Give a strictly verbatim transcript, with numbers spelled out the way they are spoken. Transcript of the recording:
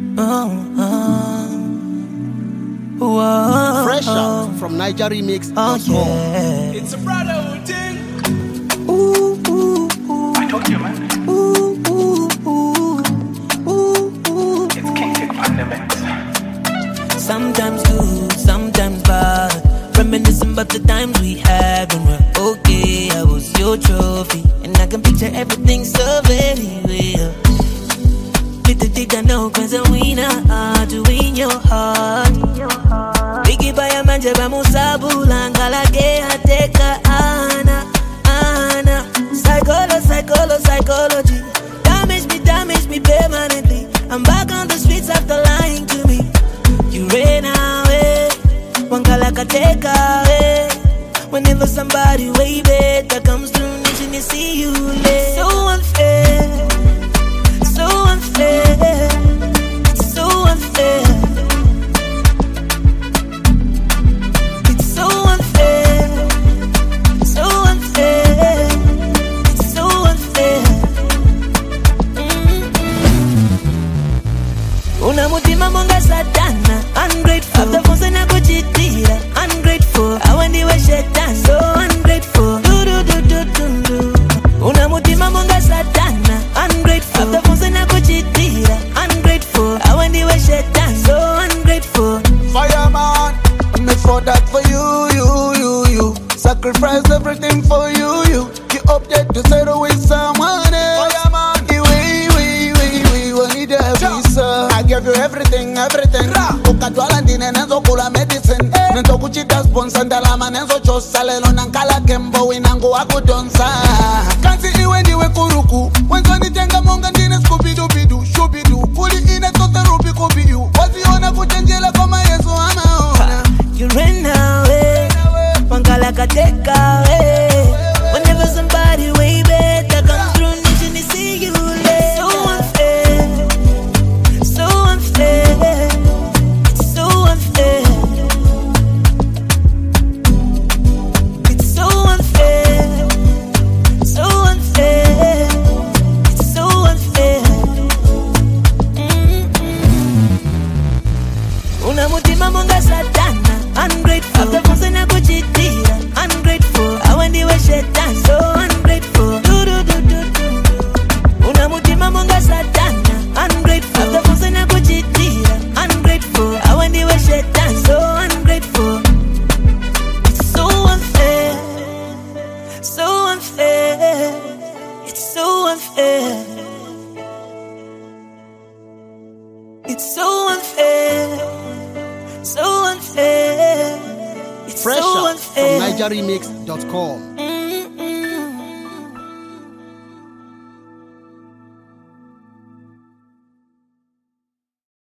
Oh, oh. Whoa, Fresh out from Niger Remix. Oh, yeah. It's a brotherhood thing. Ooh, ooh, ooh. I told you, man. Ooh, ooh, ooh. Ooh, ooh. It's King Tech Fundaments. Sometimes good, sometimes bad. Reminiscing about the times we had when we're okay. I was your trophy, and I can picture everything so very real. Little did I know, cause a winner hard to win your heart. Biggie by a manja ba musabu langala ke hateka ana ana. Psycholo, psycholo, psychology. Damage me, damage me permanently. I'm back on the streets after lying to me. You ran away, wangala kateka away. Whenever somebody way better comes through, need to see you late. So unfair, so unfair, it's so unfair. It's so unfair, so unfair, it's so unfair. Mm-hmm. Una mutima monga satana, ungrateful. After forcing a kuchitira, ungrateful. I want the way shetan, so ungrateful. Do do do do do do. Una mutima monga satana, ungrateful. After forcing a kuchitira, ungrateful. I want the way shetan, so ungrateful. Fireman, I made for that for you, you, you, you. Sacrifice everything for you, you. You update to settle with someone else. Fireman, we, we, we, we, we need a visa. I give you everything, everything. Ukatwala ndine nenzo kula medicine. Nento kuchita sponsor ndalama nenzo chosa. Lelo nankala kembo winangu wakudonsa. Kansi iwe ndiwe kuruku. Wenzo nitenga monga ndine skubidu bidu. Shubidu, kuli ine tote rupi kubiyu. Waziona kuchenjela kama Yesu amaona. You ran away, wangala kateka away. Whenever somebody way better comes through, need to see you late. So unfair, so unfair, it's so unfair. It's so unfair, so unfair, it's so unfair. Mm-hmm. Una mutima monga satana, ungrateful. After forcing a kuchitira, ungrateful. I want the way shetan, so ungrateful. Do do do do do. Una mutima monga satana, ungrateful. After forcing a kuchitira, ungrateful. I want the way shetan, so ungrateful. It's so unfair, so unfair. It's so unfair. It's so unfair, so unfair. It's Fresh so out unfair. from Niger Remix dot com.